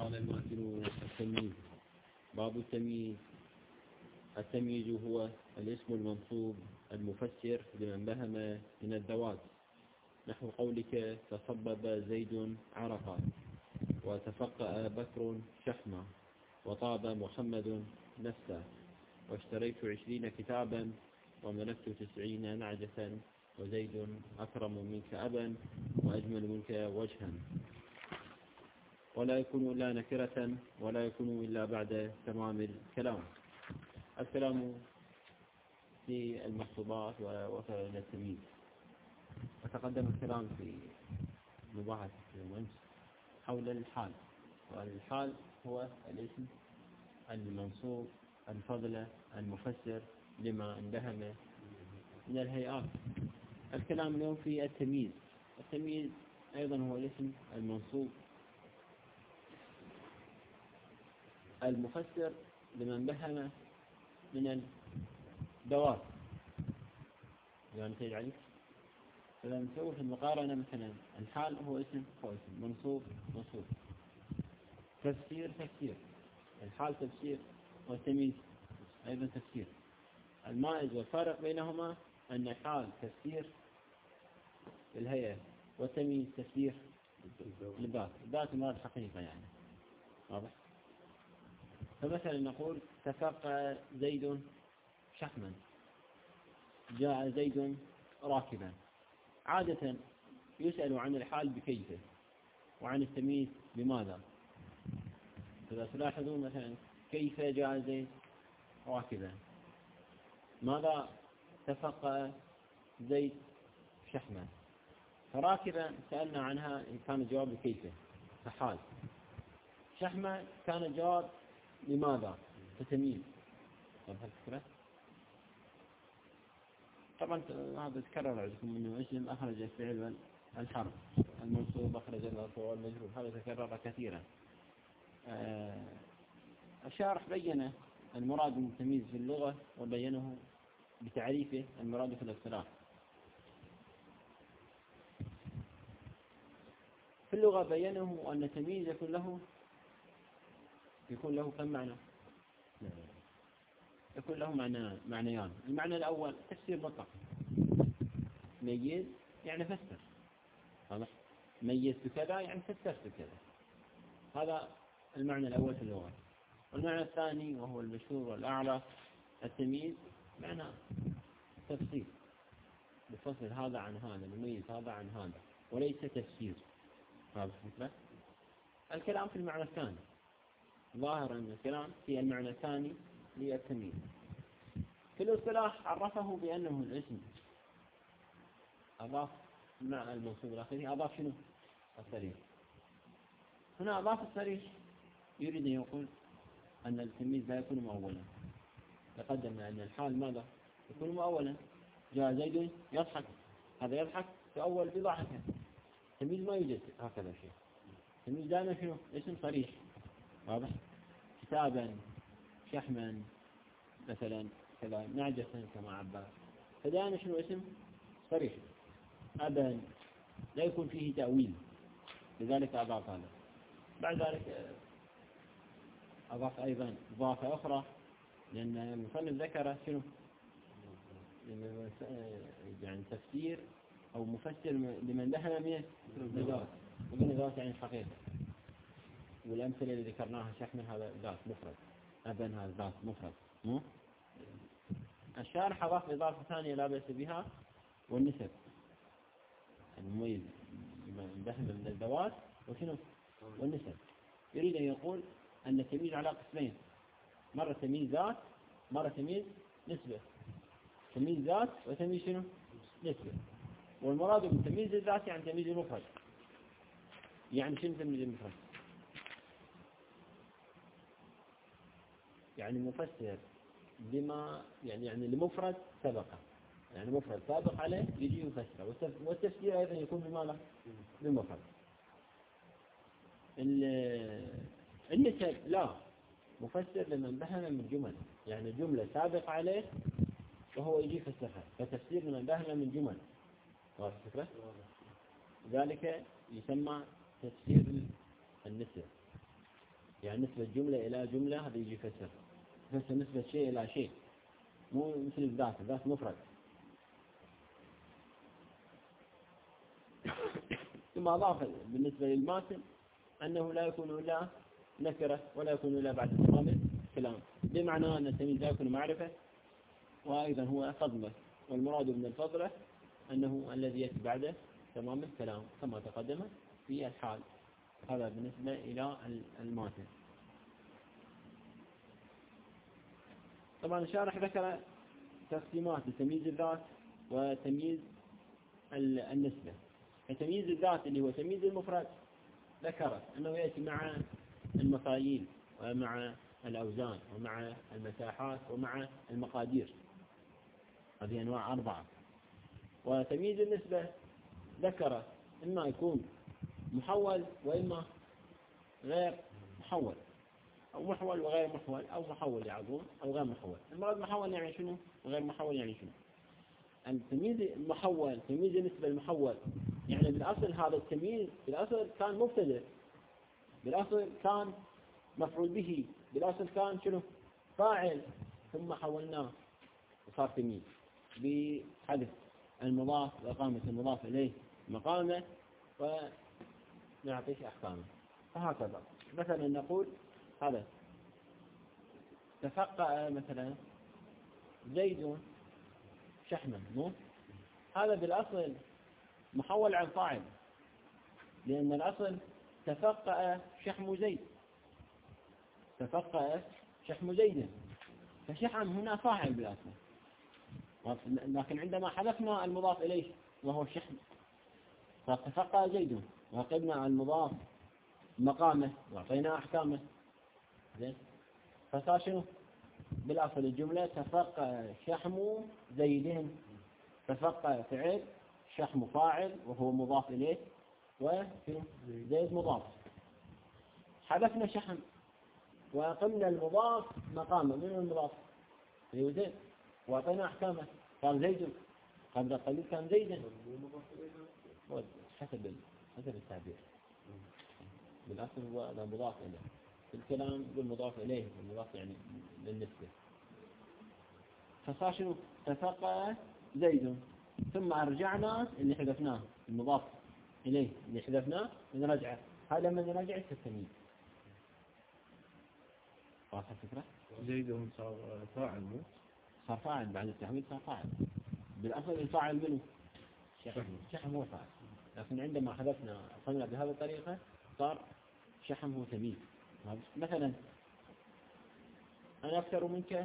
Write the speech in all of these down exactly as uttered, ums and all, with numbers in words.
قال الماتن التمييز. باب التمييز. التمييز هو الاسم المنصوب المفسر لمن بهم من الذوات، نحو قولك تصبب زيد عرقا، وتفقأ بكر شحما، وطاب محمد نفسا، واشتريت عشرين كتابا، وملكت تسعين نعجة، وزيد أكرم منك أبا، وأجمل منك وجها. ولا يكون إلا نكرة، ولا يكون إلا بعد تمام الكلام. الكلام في المخطوبات ووصل إلى التمييز، وتقدم الكلام في مباحث الأمس حول الحال، والحال هو الاسم المنصوب الفضل المفسر لما اندهم من الهيئات. الكلام اليوم في التمييز. التمييز أيضا هو الاسم المنصوب المفسر لمن بهم من الدواب. يعني تجعل فلما نسوي في المقارنة مثلا الحال هو اسم هو اسم منصوب منصوب، تفسير تفسير، الحال تفسير، والتمييز أيضا تفسير. المائز والفارق بينهما أن الحال تفسير للهيئة، والتمييز تفسير للذات، الذات مراد حقيقة يعني. واضح؟ فمثلا نقول تفقأ زيد شحما، جاء زيد راكبا. عادة يسأل عن الحال بكيف، وعن التمييز بماذا. إذا تلاحظون مثلا كيف جاء زيد راكبا، ماذا تفقأ زيد شحما. فراكبا سألنا عنها إن كان الجواب بكيف فحال، شحما كان الجواب لماذا فتمييز. طبعا هذا تكرر عندكم انه اسم اخرج الفعل والحرف، المنصوب اخرج المرفوع والمجرور، هذا تكرر كثيرا. الشارح بين المراد من التمييز في اللغة، وبينه بتعريفه المراد في الاصطلاح. في اللغة بينه أن التمييز يكون له يكون له كم معنى؟ يكون له معنى معنيان. المعنى الأول تفسير مطلق، ميز يعني فسر، هذا ميزت كذا يعني فسرت كذا، هذا المعنى الأول في اللغة. والمعنى الثاني وهو المشهور والأعلى، التمييز معنى تفسير، بفصل هذا عن هذا، نميز هذا عن هذا، وليس تفسير. هذا مثله الكلام في المعنى الثاني، ظاهر أن الكلام في المعنى الثاني للتمييز. في الاصطلاح عرفه بأنه الاسم أضاف مع المنصوب الأخير، أضاف شنو؟ الصريح. هنا أضاف الصريح يريد أن يقول أن التمييز لا يكون مؤولا. تقدم أن الحال ماذا؟ يكون مؤولا. جاء زيد يضحك، هذا يضحك تأول بضحكه. التمييز ما يوجد هكذا شيء. التمييز دائما شنو؟ اسم صريح. واضح؟ كتابا، شحما مثلا كذا، نعجة كما عبر، فدائما شنو اسم صريح. أبا لا يكون فيه تأويل، لذلك أضاف هذا. بعد ذلك أضاف أيضا إضافة أخرى، لأن المصنف ذكر شنو يعني تفسير أو مفسر لمن دخل من الذات، ومن الذات يعني الحقيقة. والأمثلة اللي ذكرناها شحن هذا ذات مفرد، أبا هذا ذات مفرد. مو؟ الشارح أضاف إضافة ثانية لا بأس بها، والنسب المميز من دخل من الذوات وشنو؟ والنسب. يريد أن يقول أن التمييز على قسمين، مرة تمييز ذات، مرة تمييز نسبة. تمييز ذات وتمييز شنو؟ نسبة. والمراد بالتمييز الذات يعني تمييز المفرد. يعني شنو تمييز المفرد؟ يعني مفسر بما يعني يعني المفرد سبقه، يعني مفرد سابق عليه يجي يفسره، والتفسير أيضا يكون بماذا؟ بالمفرد. النسب لا، مفسر لمن بهم من جمل، يعني جملة سابق عليه وهو يجي يفسرها، فتفسير لمن بهم من جمل. واضح الفكرة؟ ذلك يسمى تفسير النسب. يعني نسبة جملة إلى جملة هذا يجي فسر، فسر نسبة شيء إلى شيء، مو مثل الذات، الذات مفرد. ثم أضاف بالنسبة للماتن أنه لا يكون إلا نكرة ولا يكون إلا بعد تمام الكلام، بمعنى أن التمييز لا يكون معرفة، وأيضا هو فضله، والمراد من الفضله أنه الذي يأتي بعده تمام الكلام كما تقدم في الحال. هذا بالنسبة إلى الماتن. طبعا الشارح ذكر تقسيمات لتمييز الذات وتمييز النسبة. تمييز الذات اللي هو تمييز المفرد ذكر أنه يأتي مع المفاييل ومع الأوزان ومع المساحات ومع المقادير، هذه أنواع أربعة. وتمييز النسبة ذكر إما يكون محول وإما غير محول، أو محول وغير محول، أو محول يعظون أو غير محول. المراد محول يعني شنو وغير محول يعني شنو؟ التمييز المحول، تمييز النسبة المحول، يعني بالأصل هذا التمييز بالأصل كان مبتدأ، بالأصل كان مفعول به، بالأصل كان شنو فاعل، ثم حولناه وصار تمييز بحذف المضاف وإقامة المضاف إليه مقامه ونعطيه أحكامه. فهكذا مثلا نقول هذا تفقأ مثلا زيد شحما، مو هذا بالأصل محول عن فاعل، لأن الأصل تفقأ شحم زيد، تفقأ شحم زيد، فشحم هنا فاعل بالأصل، لكن عندما حذفنا المضاف إليه وهو الشحم فتفقأ زيد وقبنا المضاف مقامه وأعطينا أحكامه، زين، فصار شنو بالأصل الجملة تفقأ شحم زيد، تفقأ فعل، شحم فاعل وهو مضاف إليه، وزيد مضاف. حذفنا شحم وقمنا المضاف مقامه، من المضاف اللي زيد، وأعطينا أحكامه، قال زيد، قبل قليل كان زيدا، حسب حسب التعبير. بالأصل هو مضاف إليه، في الكلام بالمضاف إليه، المضاف يعني للنسبة. فصار شنو تفقأ زيد، ثم رجعنا اللي حذفناه المضاف إليه اللي حذفناه نرجعه، هذا من نرجع التمييز. واضح الفكرة؟ زيد صار فاعل، مو صار فاعل بعد التحويل، صار فاعل. بالأصل الفاعل منه شحم، شحم هو فاعل، لكن عندما حذفنا قلنا بهذه الطريقة صار شحم هو تمييز. مثلا أنا أكثر منك،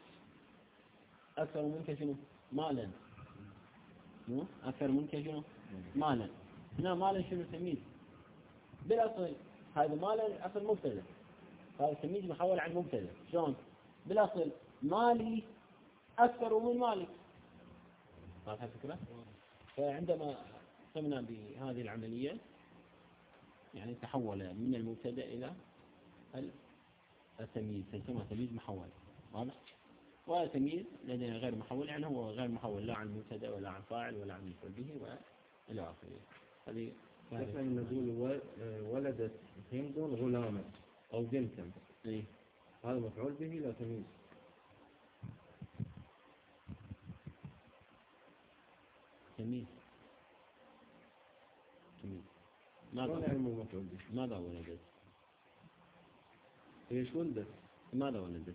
أكثر منك شنو مالا، مو أكثر منك شنو مالا، هنا مالا شنو تمييز بالأصل، هذا مالا أصل مبتدأ، هذا تمييز محول عن مبتدأ. شلون بالأصل مالي أكثر من مالك، هذا الفكرة. فعندما قمنا بهذه العملية يعني تحول من المبتدأ إلى التمييز، فيسمى تمييز محول، واضح؟ وتمييز لدينا غير محول، يعني هو غير محول لا عن مبتدأ ولا عن فاعل ولا عن مفعول به وإلى آخره. هذه مثلا نقول ولدت هند غلاما أو بنتا، إيه؟ هذا مفعول به لا تمييز. تمييز تمييز ماذا يعني مفعول به؟ ماذا ولدت؟ ايش ولدت؟ ماذا ولدت؟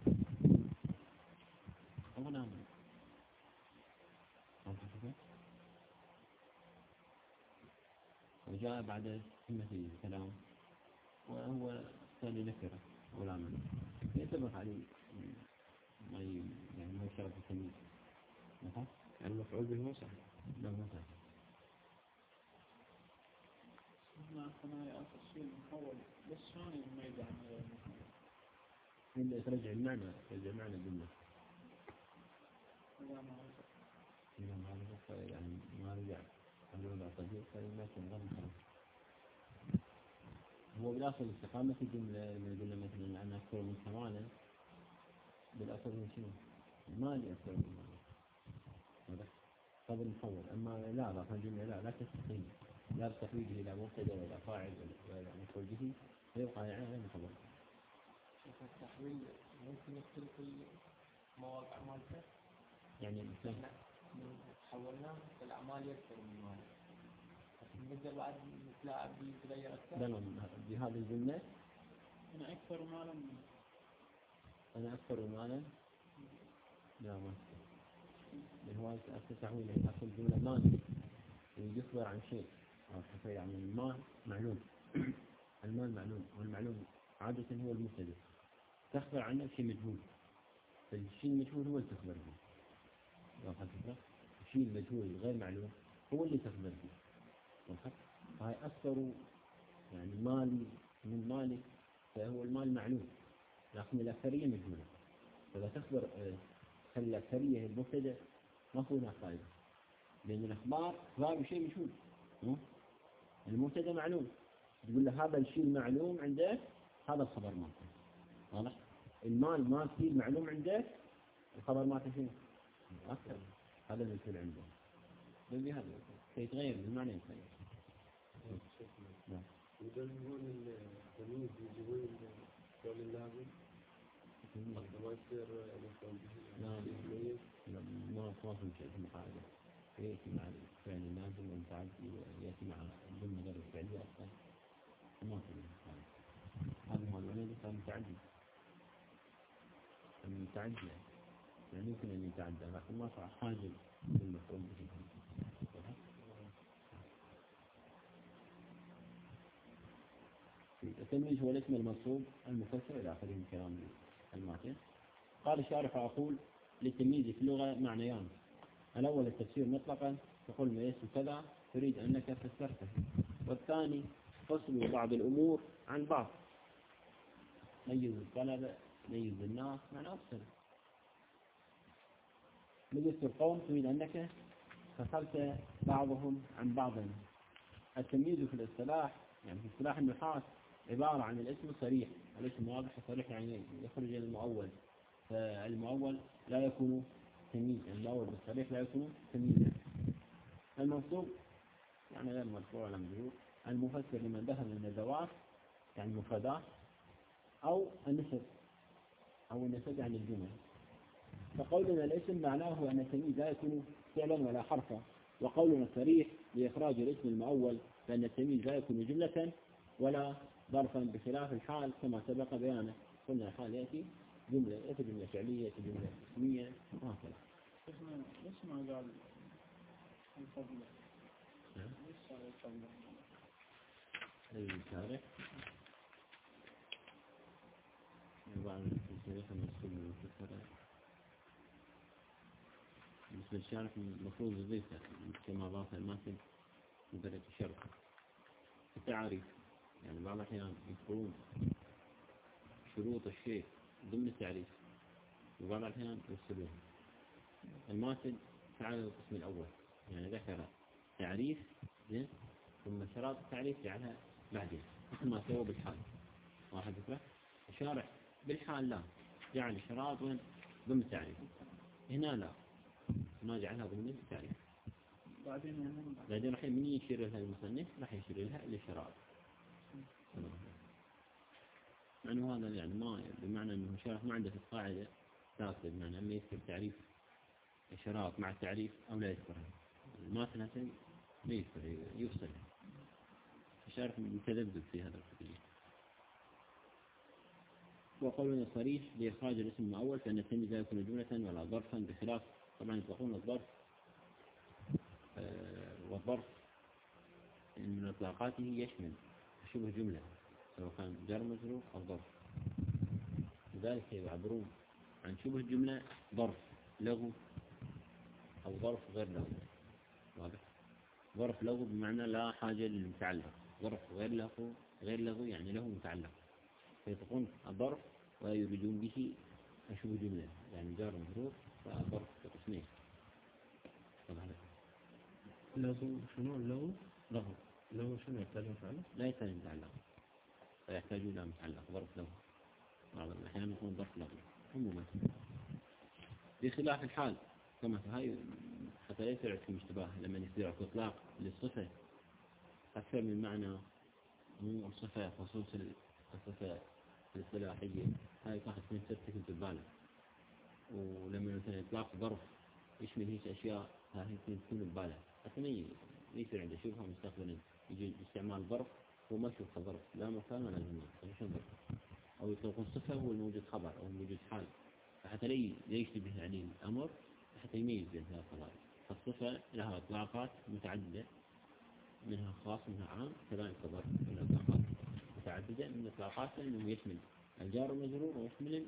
غلاما. وجاء بعد همة الكلام وهو ثاني نكرة غلاما، ينطبق عليه ما يعني ما يشرب التمييز. مثلا المفعول به مو صحيح. لا مو صحيح. ما ثنايا تفصيل محول بس ثاني ما يدعم إلا ترجع المعنى، ترجع المعنى الجملة. إذا ما عرفت إذا ما عرفت يعني ما رجع الوضع صديق فإن لكن غير محول. هو بالأصل استقامة الجملة لما قلنا مثلا أنا أكثر من ثمانة، بالأصل من شنو؟ مالي أكثر من مالي، هذا قبل محول. أما لا لا الجملة لا لا تستقيم، لا بتحويله إلى مبتدأ ولا فاعل ولا مفعول به فيبقى يعني غير محول. التحويل ممكن يختلف المواقع مالته؟ يعني مثلا حولناه الأعمال يكثر من ماله نقدر بعد نتلاعب يتغير أكثر؟ لا لا بهذه الجملة أنا أكثر مالا أنا أكثر مالا لا ما اللي هو أكثر تحويل يعني أكثر جملة مال يخبر عن شيء أو حكي يعني المال معلوم المال معلوم والمعلوم عادة هو المبتدأ تخبر عنه بشيء مجهول فالشيء المجهول هو اللي تخبر به واضح الفكرة؟ الشيء المجهول غير معلوم هو اللي تخبر به واضح؟ هاي أكثر يعني مال من مالك فهو المال معلوم لكن الأكثرية مجهولة فلا تخبر خلي الأكثرية المبتدأ ما هو هناك فائدة لأن الأخبار أخبار بشيء مجهول المبتدأ معلوم تقول له هذا الشيء المعلوم عندك هذا الخبر مالته واضح؟ المال ما فيه معلوم عندك الخبر مالته شنو؟ أكثر هذا اللي يصير عنده بهذا سيتغير المعنى يتغير نعم إذا نقول التمييز يجيبون القول اللازم ما يصير مفعول به نعم ما فاهم شيء في القاعدة يأتي مع الفعل اللازم والمتعدي ويأتي مع الجملة غير الفعلية أصلا ما في القاعدة هذا هو الولد كان متعدي المتعدي يعني يمكن أن يتعدى لكن ما صار حاجة بالمفعول به التمييز هو الاسم المنصوب المفسر إلى آخره من كلام الماتن. قال الشارح أقول للتمييز في اللغة معنيان الأول التفسير مطلقا تقول ما اسم كذا تريد أنك فسرته والثاني فصل بعض الأمور عن بعض ميز الطلبة ميز الناس معنى أفسر ميزت القوم تريد أنك فصلت بعضهم عن بعض. التمييز في الاصطلاح يعني في اصطلاح النحاة عبارة عن الاسم الصريح الاسم واضح صريح يعني يخرج المؤول فالمؤول لا يكون تمييز يعني المؤول بالصريح لا يكون تمييزا. المنصوب يعني غير مرفوع ولا مجرور المفسر لمن دخل من الذوات يعني مفردات أو النسب أو النسب عن الجمل. فقولنا الاسم معناه أن التمييز لا يكون فعلا ولا حرفا وقولنا الصريح لإخراج الاسم المؤول فإن التمييز لا يكون جملة ولا ظرفا بخلاف الحال كما سبق بيانه قلنا الحال يأتي جملة يأتي جملة فعلية يأتي جملة اسمية وهكذا. اسمه ليش ما قال الفضل؟ ليش قال الفضل؟ الشارح بعض الشارح المسؤول من الفكرة بالنسبة للشارح المفروض يضيفها كما ضاف الماتن مدرجة الشرح التعاريف يعني بعض الأحيان يذكرون شروط الشيء ضمن التعريف وبعض الأحيان يفصلون. الماتن فعل القسم الأول يعني ذكر تعريف ثم شرط التعريف جعلها بعدين مثل ما سوى بالحال واحد فكرة الشارح بالحال لا جعل الشراط وين ضمن التعريف هنا لا ما جعلها ضمن التعريف بعدين بعدين راح من يشير لها المصنف راح يشير لها للشراط معنى هذا يعني ما بمعنى انه الشرح ما عنده في القاعدة ثابتة بمعنى اما يذكر تعريف الشراط مع التعريف او لا يذكرها الماتن هسه ما يذكر يفصل الشرح متذبذب في هذا القضية. وقولنا الصريح لإخراج الاسم الأول فإن التمييز لا يكون جملة ولا ظرفا بخلاف طبعا يطلقون الظرف آه والظرف من إطلاقاته يشمل شبه جملة سواء كان جار مجرور أو ظرف لذلك يعبرون عن شبه جملة ظرف لغو أو ظرف غير لغو واضح ظرف لغو بمعنى لا حاجة للمتعلق ظرف غير لغو غير لغو يعني له متعلق فيطلقون الظرف ويريدون به شبه جملة يعني جار مجرور فظرف قسمين لغو شنو اللغو؟ لغو لغو شنو يحتاج متعلق؟ لا يحتاج متعلق فيحتاج إلى متعلق ظرف لغو بعض الأحيان يكون ظرف لغو عموما بخلاف الحال كما هاي حتى يسرع في اشتباه لما يصير اطلاق للصفة أكثر من معنى مو صفة خصوص الصفة الاصطلاحية، هاي تاخذ من ستة كنت ببالك. ولما مثلا إطلاق ظرف يشمل هيك أشياء هاي تكون ببالك، حتى ما يصير عنده شبهة مستقبلا يجي استعمال ظرف هو ما يشوف ظرف لا مكان ولا زمان، شو ظرف؟ أو يطلقون صفة هو الموجود خبر أو الموجود حال، فحتى لا يشتبه عليه الأمر حتى يميز بين ثلاث قضايا. فالصفة لها إطلاقات متعددة، منها خاص منها عام، كذلك الظرف له إطلاقات متعددة من إطلاقاته أنه يشمل الجار والمجرور ويشمل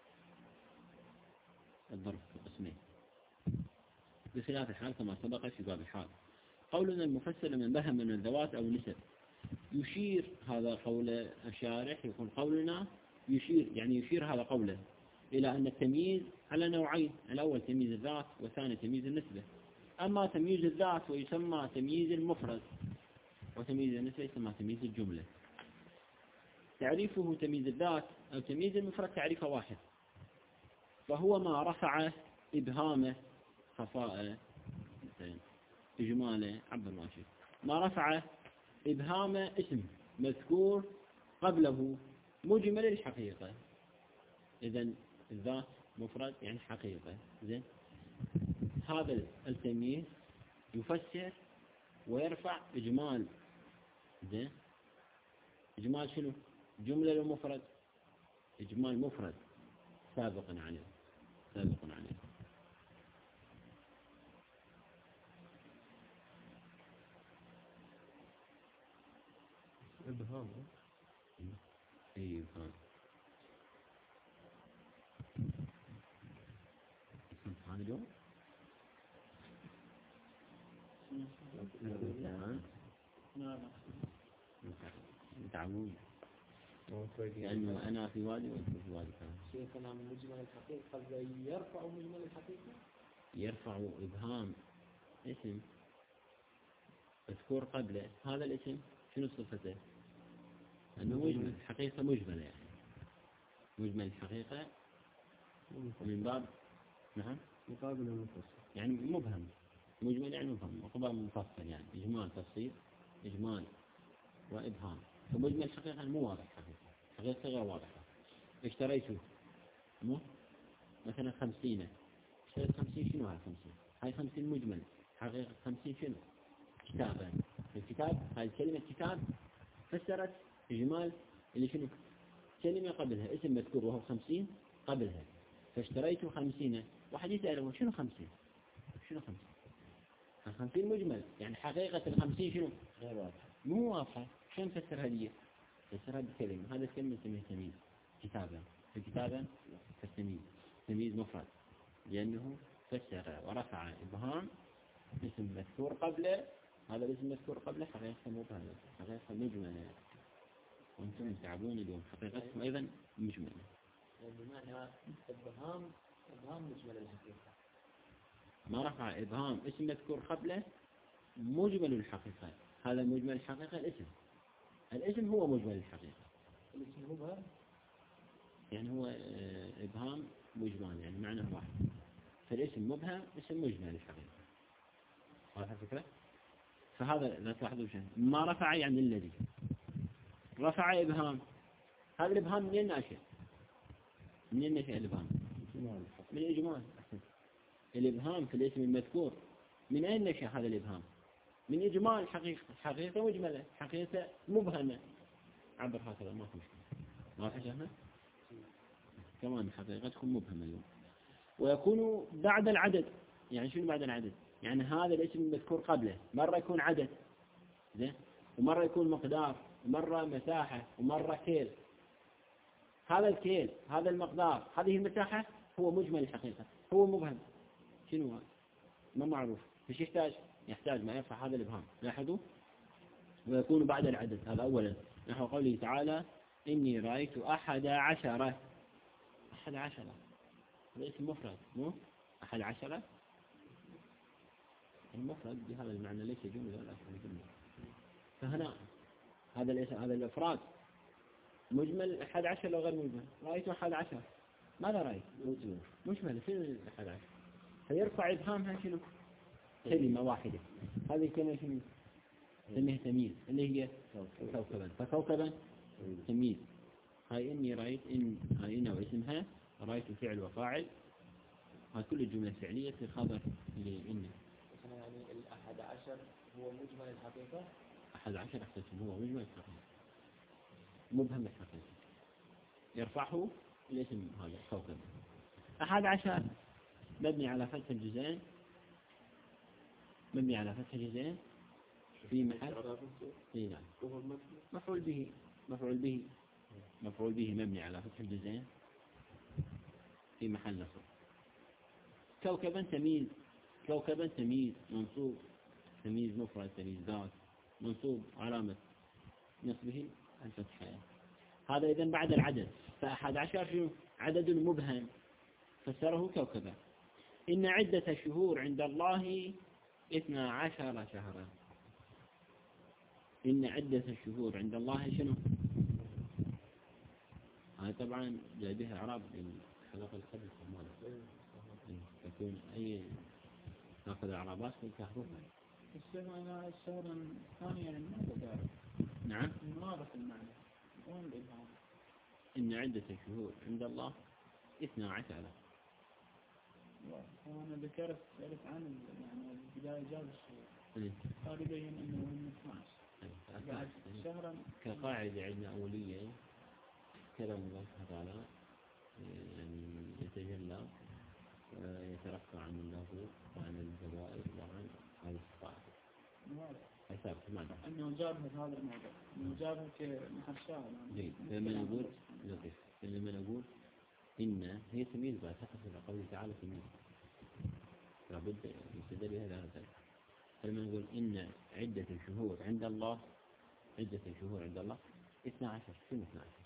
الظرف قسمين، بخلاف الحال كما سبق في باب الحال. قولنا المفسر من بهم من الذوات أو النسب، يشير هذا قول الشارح، يكون قولنا يشير يعني يشير هذا قوله إلى أن التمييز على نوعين، الأول تمييز الذات والثاني تمييز النسبة. أما تمييز الذات ويسمى تمييز المفرد، وتمييز النسبة يسمى تمييز الجملة. تعريفه تمييز الذات أو تمييز المفرد تعريفه واحد، فهو ما رفع إبهامه خفاءه إجماله عبر ماشي، ما رفع إبهامه اسم مذكور قبله مجمل الحقيقة. إذن الذات مفرد يعني حقيقة. زين، هذا التمييز يفسر ويرفع إجمال. زين، إجمال شنو؟ جملة لمفرد، إجمال مفرد سابقا عليه سابقا عليه إبهام. أي إبهام. هذا اليوم نعم تعود لأنه أنا في وادي وأنت في وادي ثاني. شيخنا من مجمل الحقيقة يرفع مجمل الحقيقة، يرفع إبهام اسم مذكور قبله، هذا الاسم شنو صفته؟ أنه مجمل الحقيقة، مجملة يعني مجمل الحقيقة من باب نعم مقابل المفصل يعني مبهم، مجمل يعني مبهم، مقابل مفصل يعني إجمال تفصيل إجمال وإبهام. فمجمل الحقيقة مو واضح، حقيقة حقيقة غير واضحة. اشتريته مو مثلا خمسين، اشتريت خمسين، شنو هاي خمسين؟ هاي خمسين مجمل، حقيقة خمسين شنو؟ كتابا. الكتاب هاي كلمة كتاب فسرت إجمال اللي شنو؟ كلمة قبلها اسم مذكور وهو خمسين قبلها، فاشتريته خمسين. واحد يسأله شنو خمسين؟ شنو خمسين؟ الخمسين مجمل يعني حقيقة الخمسين شنو؟ غير واضحة مو واضحة. شلون نفسر هذه؟ فسرها بكلمة، هذا الكلمة نسميه تمييز كتابا. في كتابا فالتمييز تمييز مفرد لأنه فسر ورفع إبهام اسم مذكور قبله، هذا الاسم مذكور قبله حقيقة مبهمة، حقيقة مجملة، وانتم تعبون اليوم حقيقتكم أيضا مجملة. بمعنى إبهام إبهام مجمل الحقيقة، ما رفع إبهام اسم مذكور قبله مجمل الحقيقة. هذا مجمل الحقيقة الاسم، الاسم هو مجمل الحقيقة. الاسم مبهم يعني هو إبهام مجمل يعني معنى واحد، فالاسم مبهم اسم مجمل الحقيقة. واضح الفكرة؟ فهذا لا تلاحظوا شيء. ما رفع يعني الذي رفع إبهام، هذا الإبهام منين ناشئ؟ منين ناشئ الإبهام؟ من الإجمال. الإبهام في الاسم المذكور من أين نشأ هذا الإبهام؟ من إجمال حقيقة، حقيقة مجملة، حقيقة مبهمة. عبر هكذا ما في مشكلة. ما في شيء كمان حقيقتكم مبهمة اليوم. ويكون بعد العدد، يعني شنو بعد العدد؟ يعني هذا الاسم المذكور قبله مرة يكون عدد زين، ومرة يكون مقدار، ومرة مساحة، ومرة كيل. هذا الكيل، هذا المقدار، هذه المساحة هو مجمل الحقيقة، هو مبهم. شنو هذا؟ ما معروف. فش يحتاج؟ يحتاج ما يرفع هذا الإبهام. لاحظوا. ويكون بعد العدد، هذا أولا نحو قوله تعالى إني رأيت أحد عشرة. أحد عشرة هذا اسم مفرد مو؟ أحد عشرة المفرد بهذا المعنى ليس جملة ولا جملة. فهنا هذا الاسم هذا الإفراد مجمل أحد عشر لو غير مجمل. رأيت أحد عشر، ماذا رأيت؟ مجمل في أحد عشر، فيرفع إبهامها شنو؟ كلمة واحدة. هذه الكلمة شنو؟ نسميها تمييز اللي هي كوكبا. فكوكبا تمييز. هاي إني رأيت إن هاي إن واسمها رأيت فعل وفاعل. هاي كل الجملة فعلية في خبر لإن. يعني الأحد عشر هو مجمل الحقيقة. أحد عشر أحسن هو مجمل الحقيقة مبهم الحقيقة يرفعه الاسم هذا كوكب. أحد عشر مبني على فتح الجزئين مبني على فتح الجزئين في محل إيه نعم مفعول به مفعول به مفعول به مبني على فتح الجزئين في محل نصب. كوكبا تمييز كوكبا تمييز منصوب تمييز مفرد تمييز ذات منصوب علامة نصبه الفتحة. هذا إذا بعد العدد. فأحد عشر شنو عدد مبهم فسره كوكبا. إن عدة شهور عند الله اثنا عشر شهرا. إن عدة الشهور عند الله شنو؟ هذا طبعا جاي بها إعراب للحلقة الخامسة مالها تكون أي ناخذ إعرابات في كهرباء. السنة الشهر الثانية يعني ما بدأ. نعم. واضح المعنى. وين الإبهام؟ إن عدة الشهور عند الله اثنا عشر. وأنا ذكرت سألت عن يعني البداية جاب الشهور. قال يبين إنه من اثنا عشر. بعد شهرا. كقاعدة عندنا أولية كلام الله تعالى يعني يتجلى ويترفع عن اللغو وعن الجوائز وعن هذه الصفات. حساب ماذا؟ أنه جابها في هذا الموضوع. أنه جابها كمحل شاهد. جيد. لما نقول لطيف. لما نقول إن هي تمييز بعد تقص إلى قوله تعالى تمييز. لابد يستدل بها هذا. لما نقول إن عدة الشهور عند الله عدة الشهور عند الله اثنا عشر. شنو اثنا عشر؟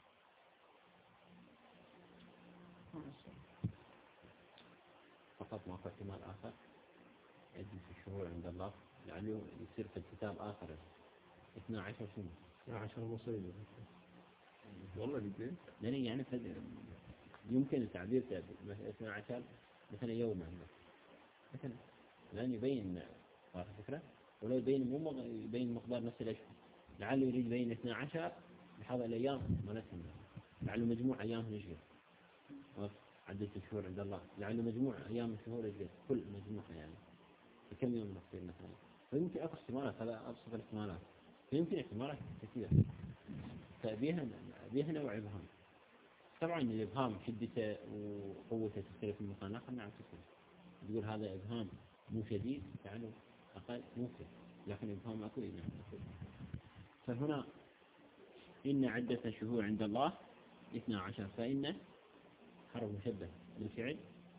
فقط ما في احتمال آخر. عدة الشهور عند الله لعله يصير في الكتاب آخر اثنا عشر شنو؟ اثنا عشر مصيبة والله جدين. لأن يعني يمكن التعبير مثلا اثنا عشر مثلا يوما مثلا لأن يبين صار فكرة ولو يبين مو يبين مقدار نفس الأشهر لعله يريد يبين اثنا عشر بهذا الأيام ما نسمى لعله مجموع أيام نجد عدة الشهور عند الله لعله مجموع أيام الشهور نجد كل مجموعة يعني كم يوم نصير مثلا. فيمكن أكو احتمالات هذا أبسط الاحتمالات. فيمكن احتمالات كثيرة فبيها بيها نوع إبهام. طبعا الإبهام شدته وقوته تختلف من مكان آخر. نعم تختلف. تقول هذا إبهام مو شديد يعني أقل ممكن لكن إبهام أكو نعم أكو. فهنا إن عدة الشهور عند الله اثنا عشر. فإن حرف مشبه بالفعل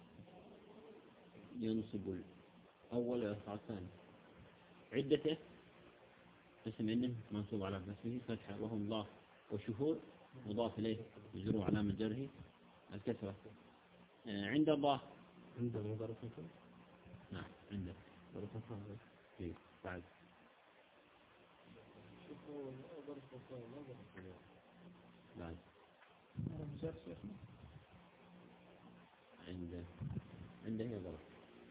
ينصب الأول ويرفع الثاني. عدته اسم إنه منصوب على نفسه فتحة وهو مضاف وشهور مضاف إليه مجرور علامة جره الكسرة. آه عند الله عنده مضارع فعل. نعم عنده مضارع فعل. إيه بعد بعد عنده عنده هي ظرف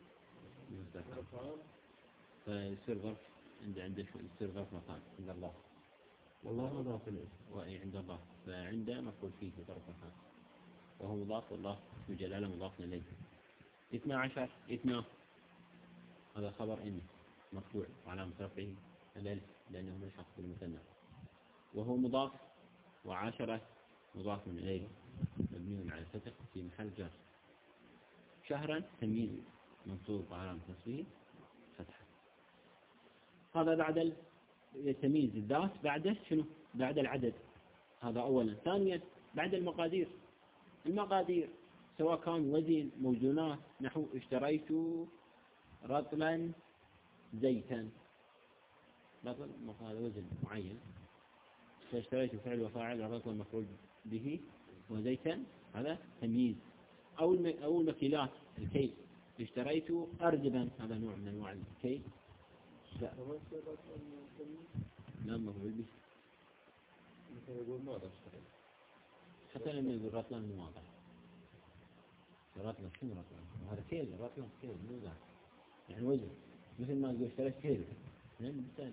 فيصير ظرف عند عنده يصير ظرف مكان عند الله والله مضاف إليه وأي عند الله فعنده مفعول فيه ظرف مكان وهو مضاف والله بجلاله مضاف إليه. اثنا عشر اثنا هذا خبر إن مرفوع وعلامة رفعه الألف لأنه ملحق بالمثنى وهو مضاف وعشرة مضاف إليه مبني على الفتح في محل جر. شهرا تمييز منصوب علامة نصبه فتحة. هذا بعد التمييز الذات بعد شنو؟ بعد العدد. هذا أولا. ثانيا بعد المقادير. المقادير سواء كان وزن موزونات نحو اشتريت رطلا زيتا. رطل هذا وزن معين فاشتريت فعل وفاعل رطلا مفعول به وزيتا هذا تمييز. أو أو المكيلات الكيل اشتريت أرجبا هذا نوع من أنواع الكيل. لا لا مفعول به. يقول ماذا اشتريت حتى لما يقول رطلا مو واضح. رطلا شنو رطلا؟ هذا كيل رطلا كيل مو ذا يعني وزن مثل ما يقول اشتريت كيل. نعم بالتالي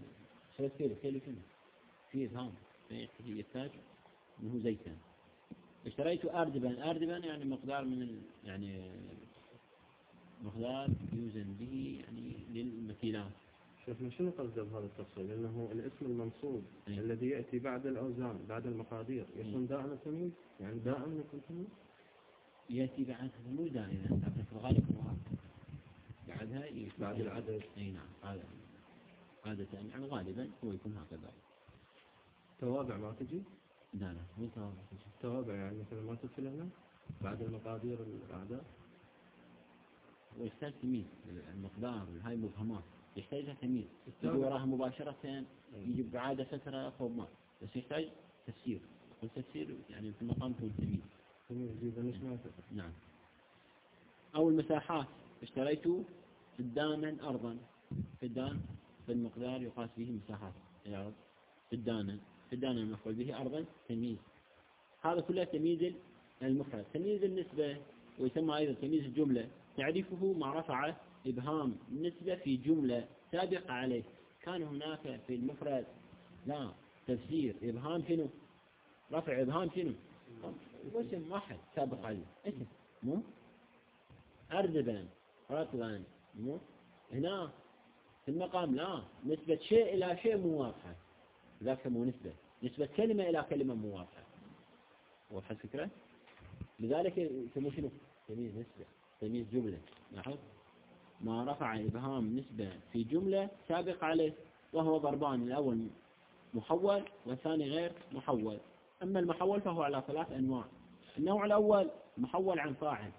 اشتريت كيلو كيلو كيلو فيه إبهام يحتاج إنه زيتا. اشتريت أردبا أردبا يعني مقدار من ال... يعني مقدار يوزن به يعني للمكيلات. شوفنا شنو قصده بهذا التفصيل؟ لأنه الاسم المنصوب أي. الذي يأتي بعد الأوزان بعد المقادير يكون دائما تمييز، يعني دائما يكون تمييز. يأتي بعد مو دائما لكن في الغالب هو بعدها يكون بعد العدد. أي نعم هذا عادة يعني غالبا هو يكون هكذا. توابع ما تجي؟ لا لا مو توابع. توابع يعني مثلا ما تدخل هنا بعد المقادير الأعداد. ويحتاج تمييز المقدار هاي مبهمات يحتاجها تمييز. يجي وراها مباشرة يجي بعادة فترة فوق ما بس يحتاج تفسير. والتفسير يعني في المقام هو التمييز. نعم. أو المساحات اشتريت فدانا أرضا. فدان بالمقدار يقاس به مساحات الأرض. فدانا فدانا المفعول به أرضا تمييز. هذا كله تمييز المفرد. تمييز النسبة ويسمى أيضا تمييز الجملة. تعريفه مع رفع إبهام نسبة في جملة سابقة عليه. كان هناك في المفرد لا تفسير إبهام شنو رفع إبهام شنو اسم واحد سابق عليه اسم مو أردبا رطلا مو هنا في المقام لا نسبة شيء إلى شيء مو واضحة ذاك مو نسبة نسبة كلمة إلى كلمة مو واضحة. واضحة الفكرة؟ لذلك يسمى شنو تمييز نسبة تمييز جملة. لاحظ ما رفع إبهام نسبة في جملة سابق عليه وهو ضربان الأول محول والثاني غير محول. أما المحول فهو على ثلاث أنواع. النوع الأول محول عن فاعل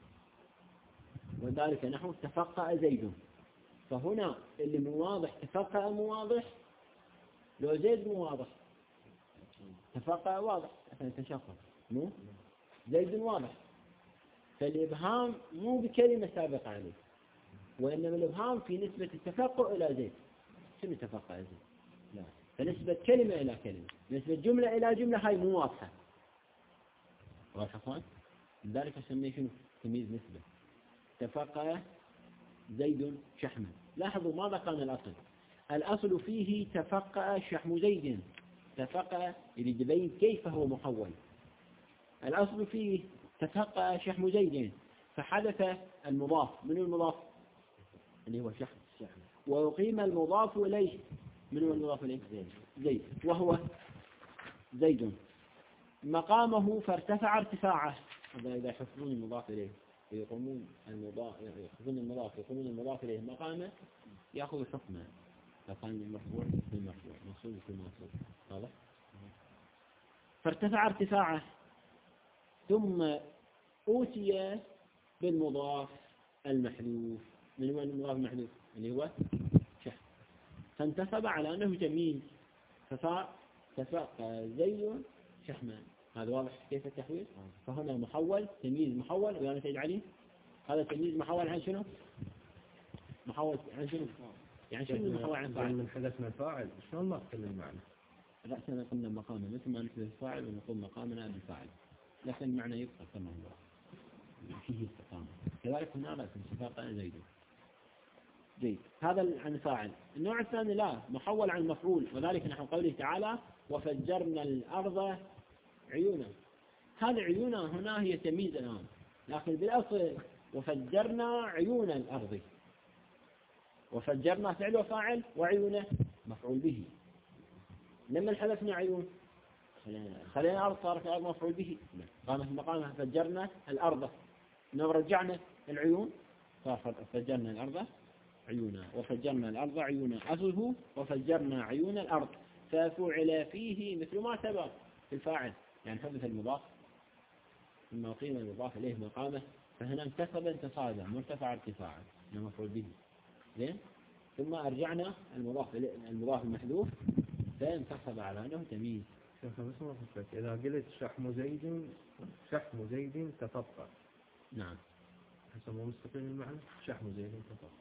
وذلك نحو تفقأ زيد. فهنا اللي مو واضح تفقأ مو واضح لو زيد مو واضح تفقأ واضح تشخص مو زيد واضح. فالإبهام مو بكلمة سابقة عليه وإنما الإبهام في نسبة التفقؤ إلى زيد. شنو تفقأ زيد؟ لا فنسبة كلمة إلى كلمة نسبة جملة إلى جملة هاي مو واضحة. واضح أخوان؟ لذلك أسميه شنو تمييز نسبة. تفقأ زيد شحما. لاحظوا ماذا كان الأصل؟ الأصل فيه تفقأ شحم زيد. تفقأ يريد يبين كيف هو محول. الأصل فيه تفقأ شحم زيد فحدث المضاف. من المضاف اللي هو شحم ويقيم المضاف إليه. من هو المضاف إليه زيد وهو زيد مقامه فارتفع ارتفاعه. هذا إذا يحفظون المضاف إليه يقومون المضاف يأخذون المضاف يقومون المضاف إليه مقامه يأخذ حكمه. فكان المرفوع في المرفوع منصوب في المنصوب. واضح؟ فارتفع ارتفاعه ثم أوتي بالمضاف المحذوف. من هو المضاف المحذوف اللي هو شحم فانتسب على أنه جميل فصار تفقأ زيد شحمان. هذا واضح كيف التحويل؟ فهنا محول تمييز محول ويعني تجعليه هذا تمييز محول عن شنو؟ محول عن شنو؟ يعني شنو محول عن فاعل؟ من حدثنا الفاعل شلون ما أقل المعنى؟ رأسنا قلنا مقامه مثل ما نحدث الفاعل ونقول مقامنا بالفاعل لكن المعنى يبقى كما هو فيه استقامة. كذلك هنا رأس انتفاق زيد زيد هذا عن فاعل. النوع الثاني لا محول عن مفعول وذلك نحو قوله تعالى وفجرنا الأرض عيونا. هذا عيونا هنا هي تمييز الآن لكن بالأصل وفجرنا عيون الأرض. وفجرنا فعل وفاعل وعيونه مفعول به. لما حذفنا عيون خلينا الأرض صارت الأرض مفعول به قامت مقامها فجرنا الأرض. لو رجعنا العيون صار فجرنا الأرض عيونا وفجرنا الأرض عيونا. أصله وفجرنا عيون الأرض ففعل فيه مثل ما سبق في الفاعل يعني حدث المضاف ثم قيم المضاف إليه مقامه فهنا انتسب انتصادا مرتفع ارتفاعا مفعول به زين. ثم أرجعنا المضاف المضاف المحذوف فانتصب على أنه تمييز. إذا قلت شحم زيد شحم زيد تفقأ نعم حسب ما مستقيم المعنى شحم زيد تفقأ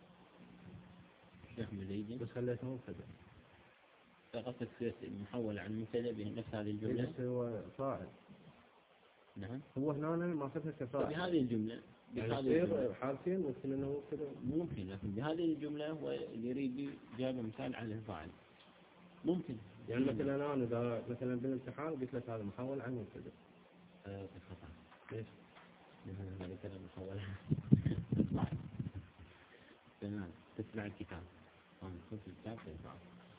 شحم زيد بس خليته مبتدأ فقط محول عن مبتدأ بنفس هذه الجملة هو فاعل. نعم هو هنا ما أخذها كفاعل بهذه الجملة يعني يصير حالتين ممكن أنه كذا ممكن لكن بهذه الجملة هو اللي يريد جاب مثال على الفاعل ممكن يعني مثلا أنا إذا مثلا بالامتحان قلت لك هذا محول عن مبتدأ. آه خطأ. ليش؟ لأن هذا كلام محول. تمام تتبع الكتاب. آه خذ الكتاب تتبعه.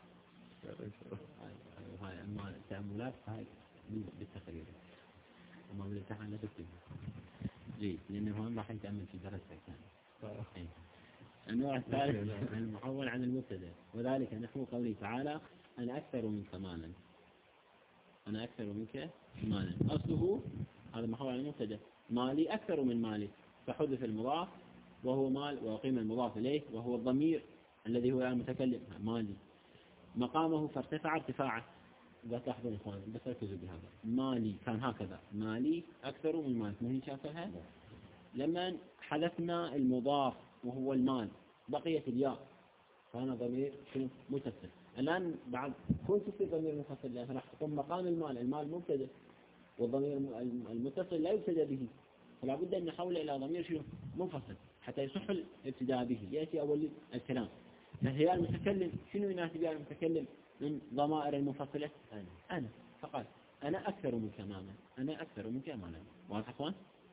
وهاي أما التأملات هاي بالتقرير. أما بالامتحان لا تكتب. جيد لأنه هم راح يتأمل في درسك يعني. النوع الثالث المحول عن المبتدأ وذلك نحو قوله تعالى أنا أكثر منك مالا. أنا أكثر منك مالا أصله هذا محول عن المبتدأ مالي أكثر من مالي فحذف المضاف وهو مال وقيم المضاف إليه وهو الضمير الذي هو المتكلم مالي مقامه فارتفع ارتفاعه. إذا تلاحظون إخوان بس ركزوا بهذا مالي كان هكذا مالي أكثر من مالك ما هي شافها لما حذفنا المضاف وهو المال بقيت الياء فأنا ضمير متصل. الآن بعد كنت في ضمير متصل لأنه راح تقوم مقام المال المال مبتدأ والضمير المتصل لا يبتدأ به فلا بد أن نحول إلى ضمير شنو منفصل حتى يصح الابتداء به يأتي أول الكلام. فهي المتكلم شنو يناسب يا المتكلم من ضمائر المنفصلة أنا أنا فقط أنا أكثر منك مالا أنا أكثر منك مالا واضح أخوان.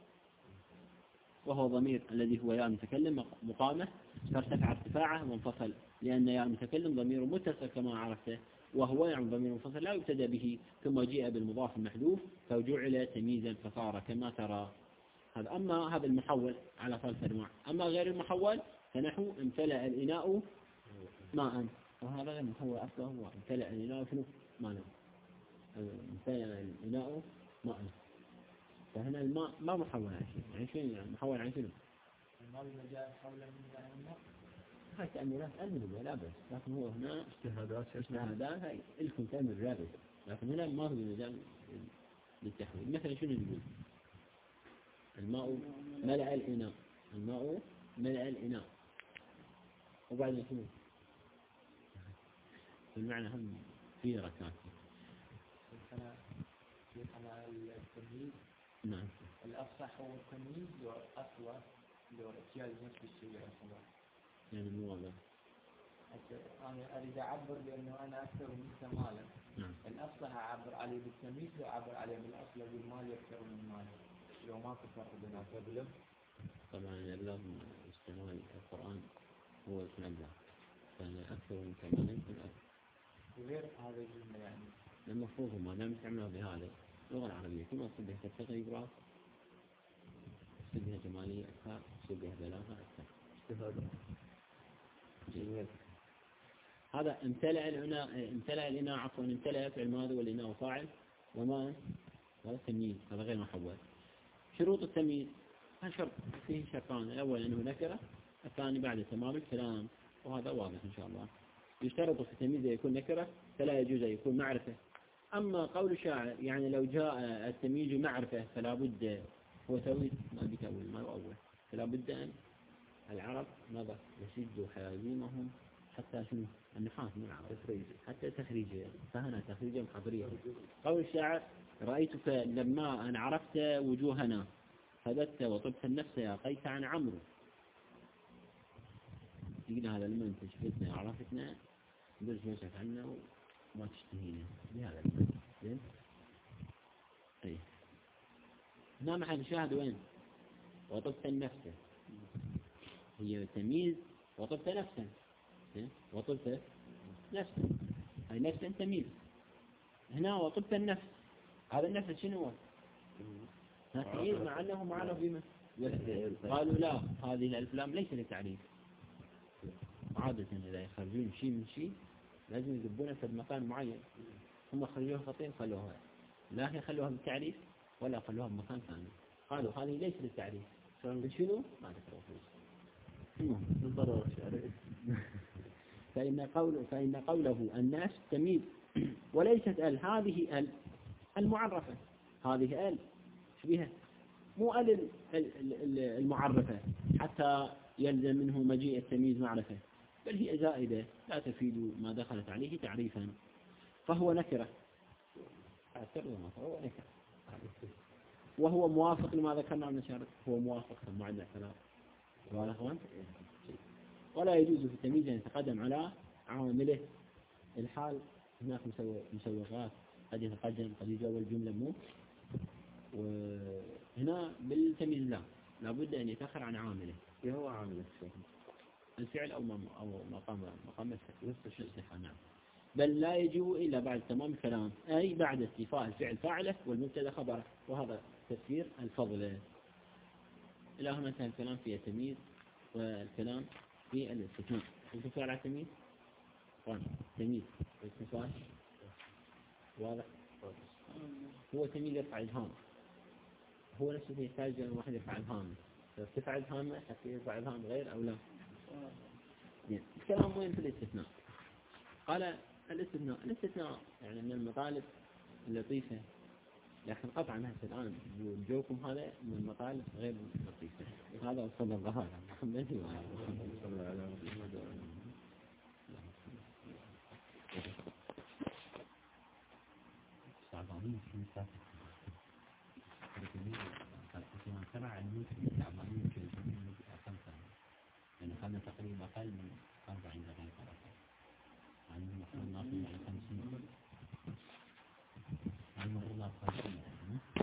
وهو ضمير الذي هو يا المتكلم مقامه فارتفع ارتفاعه وانفصل لأن يا المتكلم ضمير متصل كما عرفته وهو يعني ضمير منفصل لا يبتدأ به ثم جاء بالمضاف المحذوف فجعل تمييزا فصار كما ترى. هذا أما هذا المحول على ثلاث أنواع. أما غير المحول فنحو امتلأ الإناء ماء وهذا غير محول أصلا هو امتلأ الإناء شنو ماء امتلأ الإناء ماء فهنا الماء ما محول عن شيء يعني شيء يعني محول عن شنو الماء جاء حولا من الماء هاي تأملات أمل لا بس لكن هو هنا اجتهادات اجتهادات هاي لكم تأمل رابط لكن هنا ما هو مجال للتحويل. مثلا شنو نقول الماء ملأ الإناء الماء ملأ الإناء وبعدين شنو المعنى هم في ركعات أنا أنا التمييز نعم الأفصح هو التمييز والأسوأ لو الأشياء نفس الشيء أصلا يعني مو هذا أنا أريد أعبر بأنه أنا أكثر منك مالا نعم الأفصح أعبر عليه بالتمييز وأعبر عليه بالأصل بالمال أكثر من مال لو ما في فرق بينهم. طبعا الأبلاغ استعمال القرآن هو الأبلاغ فأنا أكثر من كمالا يكون أكثر وغير هذا الجملة يعني المفروض ما دام استعملوا بهذا اللغة العربية كما تصير بها تغيير راس تصير بها جمالية أكثر تصير بها بلاغة أكثر اجتهاد جميل. هذا امتلأ الإناء امتلأ الإناء عفوا امتلأ فعل ماضي والإناء فاعل وما هذا تمييز هذا غير محول. شروط التمييز شرط فيه شرطان الأول أنه نكرة الثاني بعد تمام الكلام وهذا واضح إن شاء الله. يشترط في التمييز يكون نكرة فلا يجوز أن يكون معرفة. أما قول الشاعر يعني لو جاء التمييز معرفة فلا بد هو تأويل ما بتأويل ما هو أول فلا بد أن العرب ماذا يشدوا حيازيمهم حتى شنو النحاة من العرب تخريج حتى تخريج فهنا تخريجا حضريا. قول الشاعر رأيتك لما أن عرفت وجوهنا فبت وطبت النفس يا قيس عن عمرو. يقول هذا لما انت شفتنا عرفتنا ندرس نفسك عنا وما تشتهينا بهذا المعنى زين. طيب هنا محل الشاهد وين وطبت النفس هي تمييز وطبت نفسا وطبت نفسا هاي نفسا تمييز هنا وطبت النفس هذا النفس شنو هو تمييز مع أنه معنى بما قالوا لا هذه الألفلام ليس للتعريف عادة إذا يخرجون شيء من شيء لازم يذبونه في مكان معين هم خرجوها خطين خلوها لا يخلوها بالتعريف ولا خلوها بمكان ثاني قالوا هذه ليس للتعريف شنو ما ذكروا فيه فإن قوله فإن قوله الناس تمييز وليست ال هذه ال المعرفة هذه ال شبيهة مو ال المعرفة حتى يلزم منه مجيء التمييز معرفة بل هي زائدة لا تفيد ما دخلت عليه تعريفا فهو نكرة فهو نكرة وهو موافق لما ذكرنا من الشرط هو موافق مع الاعتراف ولا يجوز في التمييز أن يتقدم على عوامله الحال هناك مسوغات قد يتقدم قد يجي أول جملة مو، وهنا بالتمييز لا لابد أن يتأخر عن عامله. إيه هو عامل الشيء؟ الفعل أو أو مقام مقام الفعل نفس الشيء. نعم. بل لا يجيء إلا بعد تمام الكلام، أي بعد استيفاء الفعل فاعله والمبتدا خبره، وهذا تفسير الفضل. إلى هنا انتهى الكلام في التمييز والكلام في الاستثناء. السؤال على التمييز؟ طيب تمييز والاستثناء واضح؟ هو تمييز يرفع الهام، هو نفسه يحتاج أن واحد يرفع الهام، ارتفع الهام حتى يرفع الهام غير أو لا؟ الكلام وين في الاستثناء؟ قال الاستثناء الاستثناء يعني من المطالب اللطيفة، لكن قطعا هسه الآن جوكم هذا من المطالب غير لطيفة. هذا وصل الظهر محمد صلى الله عليه وسلم. تعبانين في مسافة لكن سمع الموت تعبانين في خمسة، يعني خلنا تقريبا أقل من أربعين دقيقة يعني المفروض ناخذ يعني خمسين يعني المفروض ناخذ خمسين